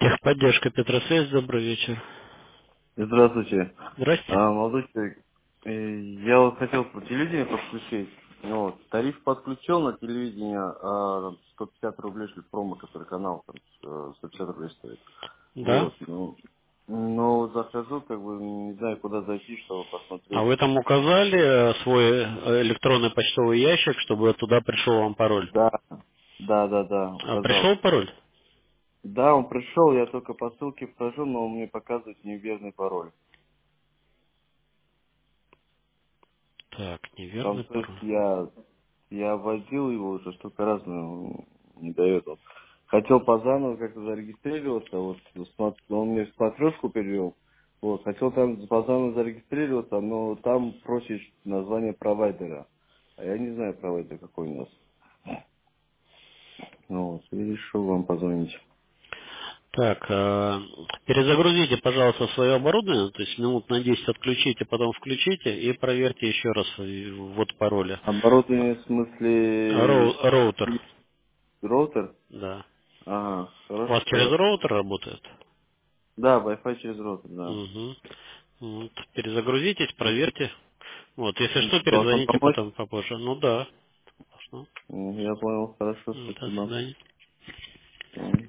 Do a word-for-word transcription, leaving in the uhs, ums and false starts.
Техподдержка Петросвязь, добрый вечер. Здравствуйте. Здрасте. А, молодой человек, э, я вот хотел по телевидению подключить. Ну, вот, тариф подключил на телевидение, а, там, сто пятьдесят рублей, что ли, промо, который канал, там, э, сто пятьдесят рублей стоит. Да? Вот, ну, но вот захожу, как бы, не знаю, куда зайти, чтобы А посмотреть. вы там указали э, свой э, электронный почтовый ящик, чтобы туда пришел вам пароль? Да, да, да, да, А пришел указал. пароль? Да, он пришел, я только по ссылке вхожу, но он мне показывает неверный пароль. Так, Там, неверный то есть пароль. я, я вводил его уже столько раз, но не дает он. Хотел по заново как-то зарегистрироваться, вот смо- он мне смотрешку перевел. Вот, хотел там по заново зарегистрироваться, но там просишь название провайдера. А я не знаю провайдер какой у нас. Ну вот, и решил вам позвонить. Так, э, перезагрузите, пожалуйста, свое оборудование, то есть минут на десять отключите, потом включите и проверьте еще раз э, ввод пароля. Оборудование в смысле Роу- роутер, роутер? да. Ага, У вас через хорошо. роутер работает? Да, Wi-Fi через роутер, да. Угу. Вот, перезагрузитесь, проверьте. Вот, если что, Должен перезвоните помочь? потом попозже. Ну да. Хорошо. М, Я понял, хорошо, М, До спасибо. свидания. Мгм.